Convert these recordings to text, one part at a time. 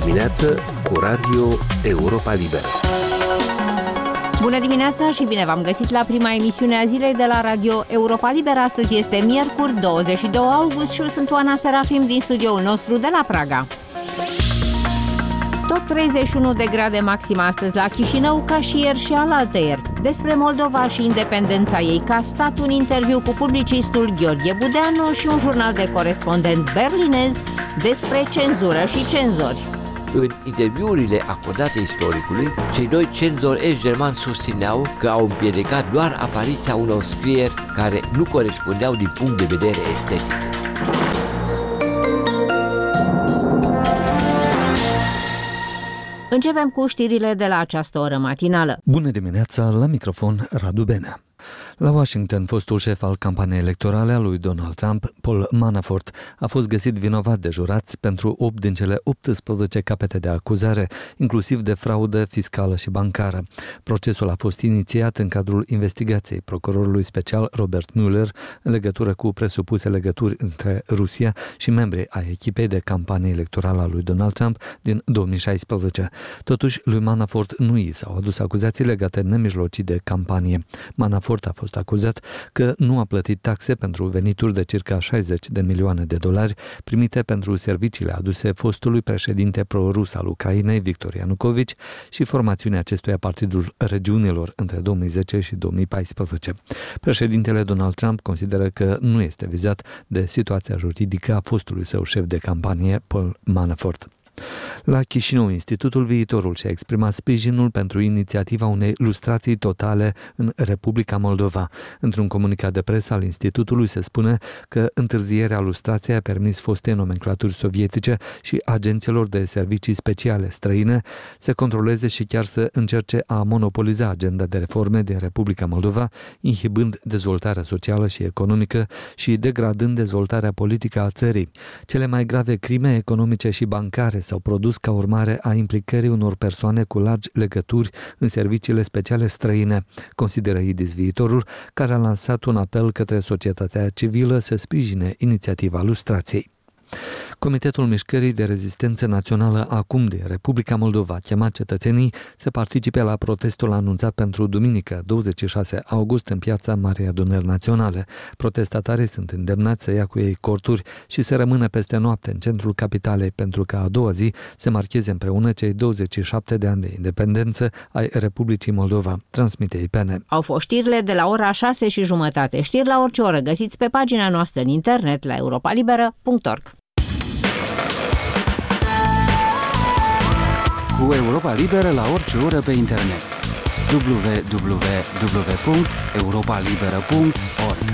dimineață cu Radio Europa Liberă. Bună dimineața și bine v-am găsit la prima emisiune a zilei de la Radio Europa Liberă. Astăzi este miercuri, 22 august și eu sunt Oana Serafim din studioul nostru de la Praga. Tot 31 de grade maximă astăzi la Chișinău, ca și ieri și alaltăieri. Despre Moldova și independența ei ca stat, un interviu cu publicistul Gheorghe Budeanu și un jurnal de corespondent berlinez despre cenzură și cenzori. În interviurile acordate istoricului, cei doi cenzori est-germani susțineau că au împiedicat doar apariția unor scrieri care nu corespundeau din punct de vedere estetic. Începem cu știrile de la această oră matinală. Bună dimineața, la microfon Radu Benea. La Washington, fostul șef al campaniei electorale a lui Donald Trump, Paul Manafort, a fost găsit vinovat de jurați pentru 8 din cele 18 capete de acuzare, inclusiv de fraudă fiscală și bancară. Procesul a fost inițiat în cadrul investigației procurorului special Robert Mueller în legătură cu presupuse legături între Rusia și membrii ai echipei de campanie electorală a lui Donald Trump din 2016. Totuși, lui Manafort nu i s-au adus acuzații legate nemijlocit de campanie. Manafort a fost acuzat că nu a plătit taxe pentru venituri de circa 60 de milioane de dolari primite pentru serviciile aduse fostului președinte pro-rus al Ucrainei, Victor Ianucovici, și formațiunea acestuia Partidul Regiunilor între 2010 și 2014. Președintele Donald Trump consideră că nu este vizat de situația juridică a fostului său șef de campanie, Paul Manafort. La Chișinău, Institutul Viitorul și-a exprimat sprijinul pentru inițiativa unei lustrații totale în Republica Moldova. Într-un comunicat de presă al Institutului se spune că întârzierea lustrației a permis fostei nomenclaturi sovietice și agenților de servicii speciale străine să controleze și chiar să încerce a monopoliza agenda de reforme din Republica Moldova, inhibând dezvoltarea socială și economică și degradând dezvoltarea politică a țării. Cele mai grave crime economice și bancare s-au produs ca urmare a implicării unor persoane cu largi legături în serviciile speciale străine, consideră IDIS Viitorul, care a lansat un apel către societatea civilă să sprijine inițiativa lustrației. Comitetul Mișcării de Rezistență Națională Acum din Republica Moldova a chemat cetățenii să participe la protestul anunțat pentru duminică, 26 august, în piața Marei Adunări Naționale. Protestatarii sunt îndemnați să ia cu ei corturi și să rămână peste noapte în centrul capitalei pentru ca a doua zi să marcheze împreună cei 27 de ani de independență ai Republicii Moldova, transmite IPN. Au fost știrile de la ora 6:30. Știri la orice oră găsiți pe pagina noastră în internet la europalibera.org. Cu Europa Liberă la orice oră pe internet. www.europalibera.org.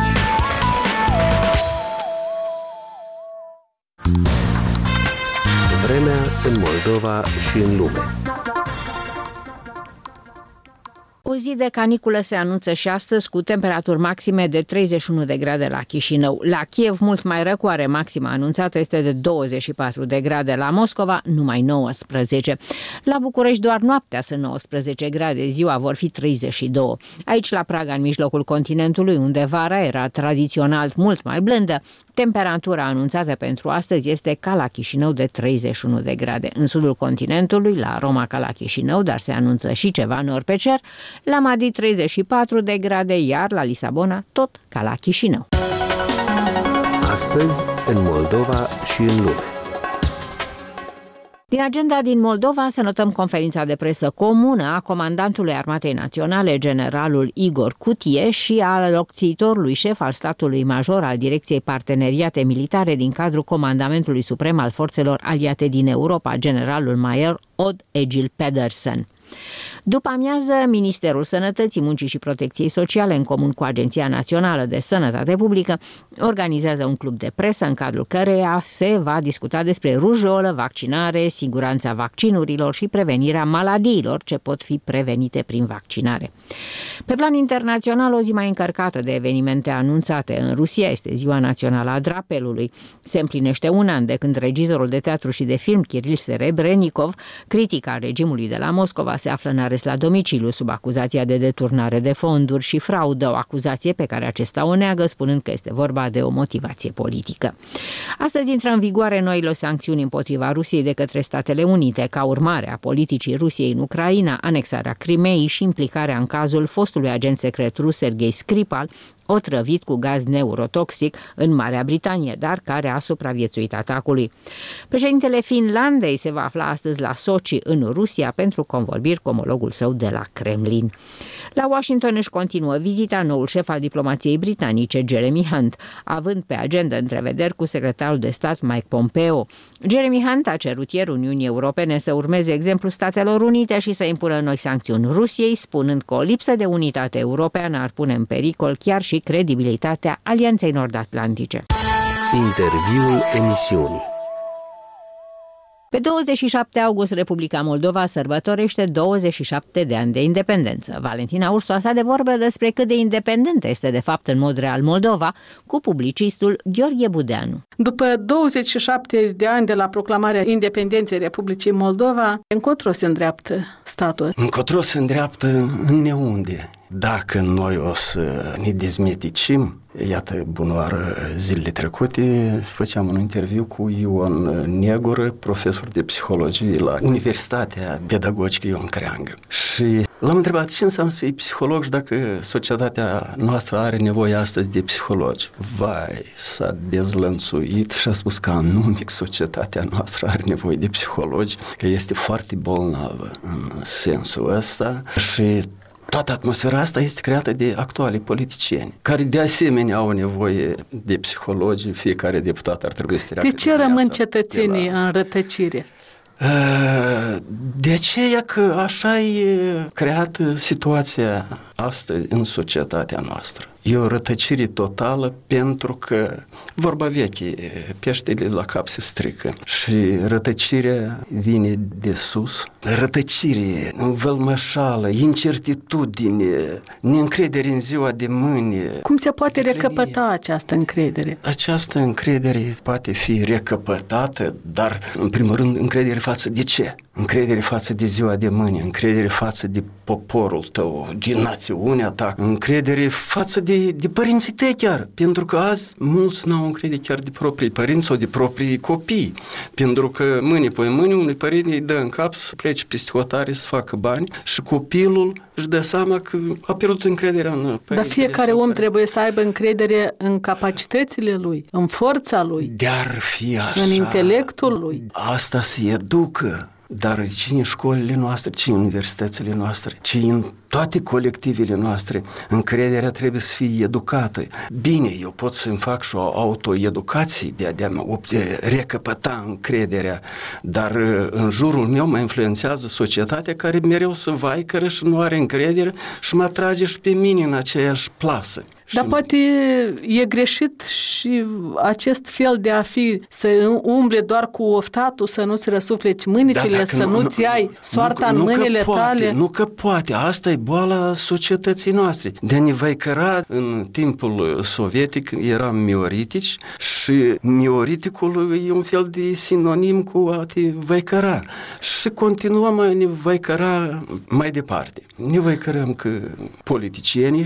Vremea în Moldova și în lume. O zi de caniculă se anunță și astăzi, cu temperaturi maxime de 31 de grade la Chișinău. La Kiev mult mai răcoare, maxima anunțată este de 24 de grade, la Moscova numai 19. La București doar noaptea sunt 19 grade, ziua vor fi 32. Aici la Praga, în mijlocul continentului, unde vara era tradițional mult mai blândă, temperatura anunțată pentru astăzi este ca la Chișinău de 31 de grade. În sudul continentului, la Roma ca la Chișinău, dar se anunță și ceva nor pe cer, la Madrid 34 de grade, iar la Lisabona tot ca la Chișinău. Astăzi, în Moldova și în lume. Din agenda din Moldova să notăm conferința de presă comună a comandantului Armatei Naționale, generalul Igor Cutie, și al locțiitorului șef al statului major al Direcției Parteneriate Militare din cadrul Comandamentului Suprem al Forțelor Aliate din Europa, generalul major Odd Egil Pedersen. După amiază, Ministerul Sănătății, Muncii și Protecției Sociale, în comun cu Agenția Națională de Sănătate Publică, organizează un club de presă în cadrul căreia se va discuta despre rujolă, vaccinare, siguranța vaccinurilor și prevenirea maladiilor ce pot fi prevenite prin vaccinare. Pe plan internațional, o zi mai încărcată de evenimente anunțate. În Rusia este Ziua Națională a Drapelului. Se împlinește un an de când regizorul de teatru și de film Kiril Serebrennikov, critic al regimului de la Moscova, se află în arest la domiciliu sub acuzația de deturnare de fonduri și fraudă, o acuzație pe care acesta o neagă, spunând că este vorba de o motivație politică. Astăzi intră în vigoare noile sancțiuni împotriva Rusiei de către Statele Unite, ca urmare a politicii Rusiei în Ucraina, anexarea Crimeei și implicarea în cazul fostului agent secret rus Serghei Skripal, otrăvit cu gaz neurotoxic în Marea Britanie, dar care a supraviețuit atacului. Președintele Finlandei se va afla astăzi la Sochi, în Rusia, pentru convorbiri cu omologul său de la Kremlin. La Washington își continuă vizita noul șef al diplomației britanice, Jeremy Hunt, având pe agenda întrevederi cu secretarul de stat Mike Pompeo. Jeremy Hunt a cerut ieri Uniunii Europene să urmeze exemplul Statelor Unite și să impună noi sancțiuni Rusiei, spunând că o lipsă de unitate europeană ar pune în pericol chiar și credibilitatea Alianței Nord-Atlantice. Interviul emisiunii. Pe 27 august, Republica Moldova sărbătorește 27 de ani de independență. Valentina Ursu a stat de vorbă despre cât de independentă este de fapt în mod real Moldova cu publicistul Gheorghe Budeanu. După 27 de ani de la proclamarea independenței Republicii Moldova, încotro se îndreaptă statul? Încotro se îndreaptă în neunde. Dacă noi o să ne dezmeticim, iată, bunoară, zilele trecute făceam un interviu cu Ion Negură, profesor de psihologie la Universitatea Pedagogică Ion Creangă. Și l-am întrebat ce înseamnă să fii psiholog și dacă societatea noastră are nevoie astăzi de psihologi. Vai, s-a dezlănțuit și a spus că anumic societatea noastră are nevoie de psihologi, că este foarte bolnavă în sensul ăsta și toată atmosfera asta este creată de actualii politicieni, care de asemenea au nevoie de psihologi, fiecare deputat ar trebui să treacă. De ce rămân cetățenii în rătăcire? De aceea că așa e creată situația astăzi în societatea noastră. E o rătăcire totală pentru că, vorba veche, peștele la cap se strică și rătăcirea vine de sus. Rătăcire, învălmășală, incertitudine, neîncredere în ziua de mâine. Cum se poate recăpăta această încredere? Această încredere poate fi recăpătată, dar, în primul rând, încredere față de ce? Încredere față de ziua de mâine, încredere față de poporul tău, de națiunea ta, încredere față de părinții tăi chiar, pentru că azi mulți n-au încredere chiar de proprii părinți sau de proprii copii, pentru că mâine unui părinte îi dă în cap să plece peste hotare să facă bani și copilul își dă seama că a pierdut încrederea în părintele. Dar fiecare om trebuie să aibă încredere în capacitățile lui, în forța lui, de-ar fi așa, în intelectul lui. Asta se educă. Dar cine în școlile noastre, cine în universitățile noastre, cine în toate colectivele noastre, încrederea trebuie să fie educată. Bine, eu pot să-mi fac și o autoeducație de a recăpăta încrederea, dar în jurul meu mă influențează societatea care mereu să vaicără și nu are încredere și mă atrage și pe mine în aceeași plasă. Dar poate e greșit și acest fel de a fi, să umble doar cu oftatul, să nu-ți răsufleci mânicile, să nu-ți ai soarta în mâinile tale. Nu că poate, asta e boala societății noastre. De a ne vaicăra în timpul sovietic eram mioritici și mioriticul e un fel de sinonim cu a te vaicăra. Și continuăm a ne vaicăra mai departe. Ne vaicărăm că politicienii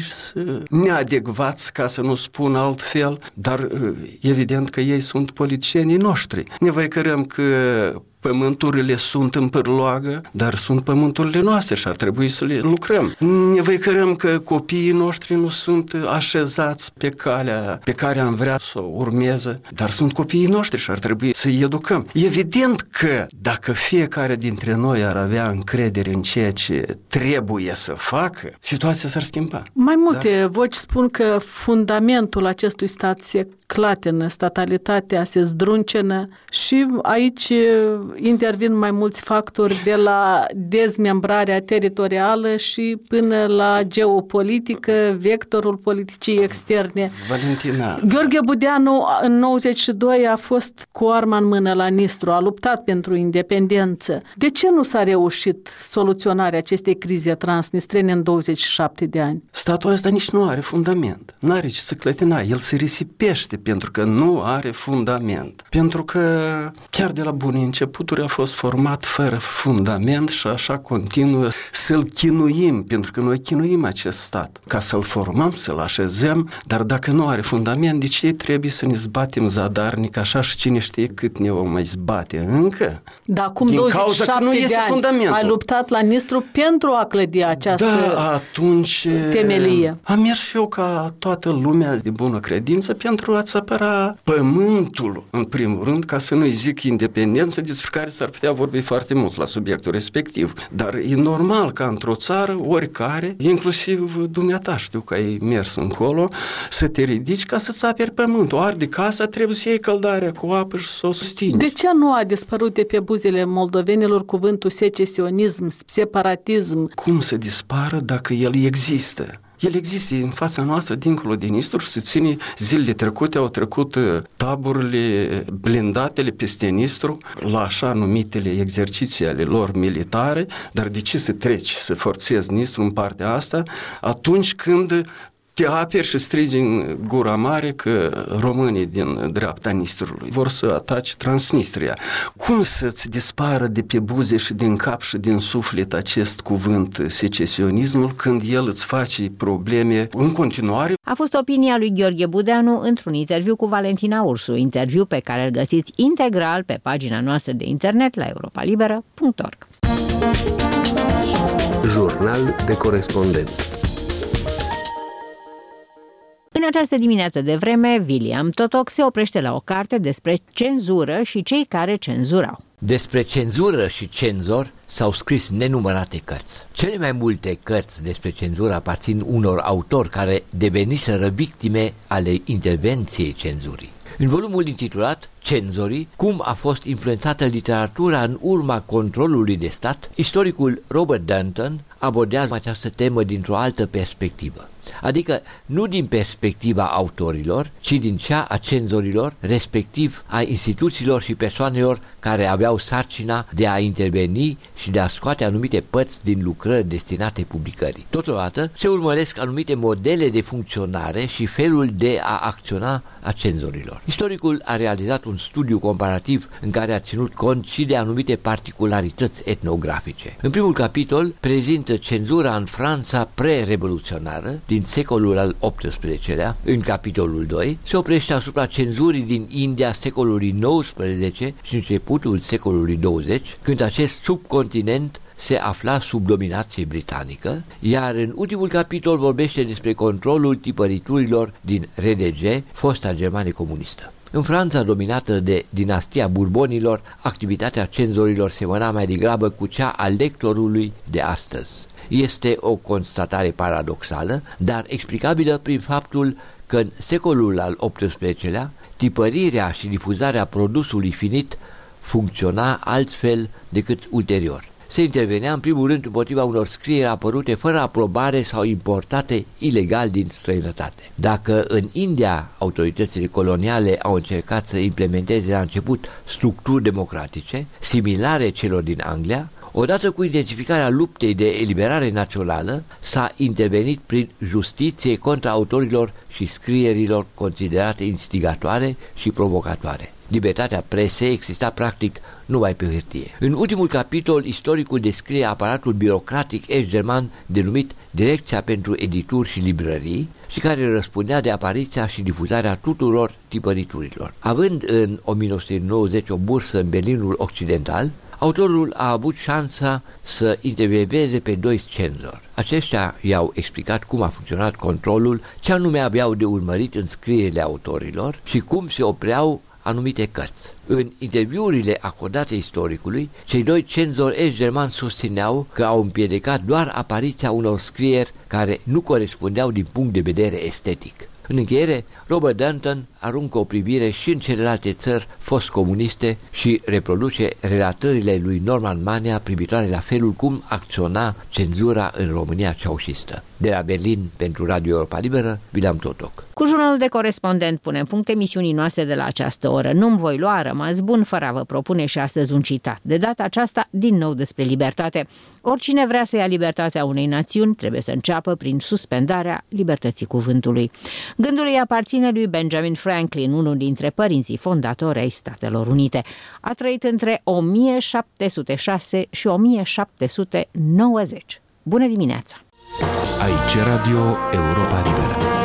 neadecvați, ca să nu spun altfel, dar evident că ei sunt politicienii noștri. Ne vaicărăm că pământurile sunt în pârloagă, dar sunt pământurile noastre și ar trebui să le lucrăm. Ne vaicărăm că copiii noștri nu sunt așezați pe calea pe care am vrea să o urmeze, dar sunt copiii noștri și ar trebui să-i educăm. Evident că dacă fiecare dintre noi ar avea încredere în ceea ce trebuie să facă, situația s-ar schimba. Mai multe voci spun că fundamentul acestui stat se clatină, statalitatea se zdruncenă și aici intervin mai mulți factori, de la dezmembrarea teritorială și până la geopolitică, vectorul politicii externe. Valentina. Gheorghe Budeanu în 92 a fost cu arma în mână la Nistru, a luptat pentru independență. De ce nu s-a reușit soluționarea acestei crize transnistrene în 27 de ani? Statul ăsta nici nu are fundament. N-are ce să clătina. El se risipește pentru că nu are fundament. Pentru că chiar de la bune începuturi a fost format fără fundament și așa continuă să-l chinuim, pentru că noi chinuim acest stat, ca să-l formăm, să-l așezăm, dar dacă nu are fundament, de ce trebuie să ne zbatem zadarnic așa și cine știe cât ne vom mai zbate încă? Da, acum din 27 cauza că nu este de ani fundamentul. ai luptat la Nistru pentru a clădi această atunci temelie. Am mers și eu ca toată lumea de bună credință pentru a-ți apăra pământul, în primul rând, ca să nu-i zic independență, despre care s-ar putea vorbi foarte mult la subiectul respectiv. Dar e normal ca într-o țară, oricare, inclusiv dumneata, știu că ai mers încolo, să te ridici ca să-ți aperi pământul. Arde casa, trebuie să iei căldarea cu apă și să o susțini. De ce nu a dispărut de pe buzele moldovenilor cuvântul secesionism, separatism? Cum să dispară dacă el există? El există în fața noastră, dincolo de Nistru, și se ține. Zilele trecute au trecut taburile blindatele peste Nistru la așa numitele exerciții ale lor militare, dar de ce să treci, să forțezi Nistru în partea asta, atunci când te aperi și strigi în gura mare că românii din dreapta Nistrului vor să atace Transnistria. Cum să-ți dispară de pe buze și din cap și din suflet acest cuvânt secesionismul când el îți face probleme în continuare? A fost opinia lui Gheorghe Budeanu într-un interviu cu Valentina Ursu, interviu pe care îl găsiți integral pe pagina noastră de internet la europalibera.org. Jurnal de corespondent. În această dimineață de vreme, William Totoc se oprește la o carte despre cenzură și cei care cenzurau. Despre cenzură și cenzor s-au scris nenumărate cărți. Cele mai multe cărți despre cenzură aparțin unor autori care deveniseră victime ale intervenției cenzurii. În volumul intitulat Cenzorii, cum a fost influențată literatura în urma controlului de stat, istoricul Robert Danton abordează această temă dintr-o altă perspectivă. Adică nu din perspectiva autorilor, ci din cea a cenzorilor, respectiv a instituțiilor și persoanelor care aveau sarcina de a interveni și de a scoate anumite părți din lucrări destinate publicării. Totodată se urmăresc anumite modele de funcționare și felul de a acționa a cenzorilor. Istoricul a realizat un studiu comparativ în care a ținut cont și de anumite particularități etnografice. În primul capitol prezintă cenzura în Franța pre-revoluționară din secolul al XVIII-lea. În capitolul 2 se oprește asupra cenzurii din India secolului XIX și începutul secolului 20, când acest subcontinent se afla sub dominație britanică, iar în ultimul capitol vorbește despre controlul tipăriturilor din RDG, fosta Germanie comunistă. În Franța, dominată de dinastia Burbonilor, activitatea cenzorilor semăna mai degrabă cu cea a lectorului de astăzi. Este o constatare paradoxală, dar explicabilă prin faptul că în secolul al XVIII-lea, tipărirea și difuzarea produsului finit funcționa altfel decât ulterior. Se intervenea în primul rând împotriva unor scrieri apărute fără aprobare sau importate ilegal din străinătate. Dacă în India autoritățile coloniale au încercat să implementeze la început structuri democratice, similare celor din Anglia, odată cu intensificarea luptei de eliberare națională, s-a intervenit prin justiție contra autorilor și scrierilor considerate instigatoare și provocatoare. Libertatea presei exista practic numai pe hârtie. În ultimul capitol, istoricul descrie aparatul birocratic est-german denumit Direcția pentru Edituri și Librării și care răspundea de apariția și difuzarea tuturor tipăriturilor. Având în 1990 o bursă în Berlinul Occidental, autorul a avut șansa să intervieveze pe doi cenzori. Aceștia i-au explicat cum a funcționat controlul, ce anume aveau de urmărit în scrierile autorilor și cum se opreau anumite cărți. În interviurile acordate istoricului, cei doi cenzori est-germani susțineau că au împiedicat doar apariția unor scrieri care nu corespundeau din punct de vedere estetic. În încheiere, Robert Danton aruncă o privire și în celelalte țări fost-comuniste și reproduce relatările lui Norman Mania privitoare la felul cum acționa cenzura în România ceaușistă. De la Berlin, pentru Radio Europa Liberă, William Totoc. Cu jurnalul de corespondent punem punct emisiunii noastre de la această oră. Nu-mi voi lua, rămas bun, fără a vă propune și astăzi un citat. De data aceasta, din nou despre libertate. Oricine vrea să ia libertatea unei națiuni, trebuie să înceapă prin suspendarea libertății cuvântului. Gândul îi aparține lui Benjamin Franklin, unul dintre părinții fondatori ai Statelor Unite. A trăit între 1706 și 1790. Bună dimineața! Aici Radio Europa Liberă.